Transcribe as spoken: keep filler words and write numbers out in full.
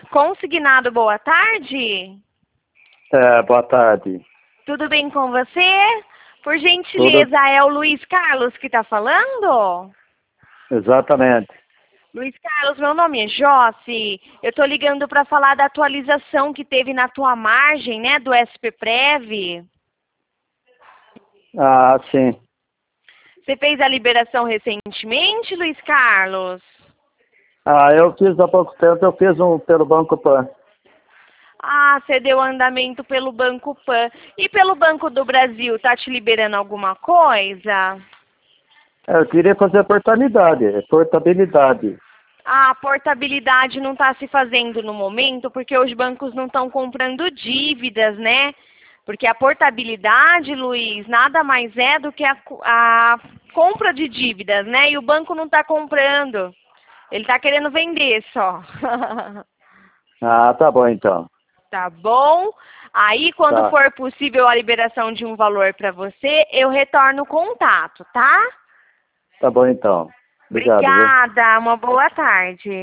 Consignado, boa tarde. É, boa tarde. Tudo bem com você? Por gentileza, Tudo... é o Luiz Carlos que está falando? Exatamente. Luiz Carlos, meu nome é Jossi. Eu estou ligando para falar da atualização que teve na tua margem, né, do SPPrev. Ah, sim. Você fez a liberação recentemente, Luiz Carlos? Ah, eu fiz há pouco tempo, eu fiz um pelo Banco Pan. Ah, você deu andamento pelo Banco Pan. E pelo Banco do Brasil, tá te liberando alguma coisa? Eu queria fazer portabilidade, portabilidade. A portabilidade não está se fazendo no momento porque os bancos não estão comprando dívidas, né? Porque a portabilidade, Luiz, nada mais é do que a, a compra de dívidas, né? E o banco não está comprando. Ele está querendo vender só. Ah, tá bom então. Tá bom? Aí, quando Tá, for possível a liberação de um valor para você, eu retorno o contato, tá? tá bom então. Obrigado, viu? Obrigada, uma boa tarde.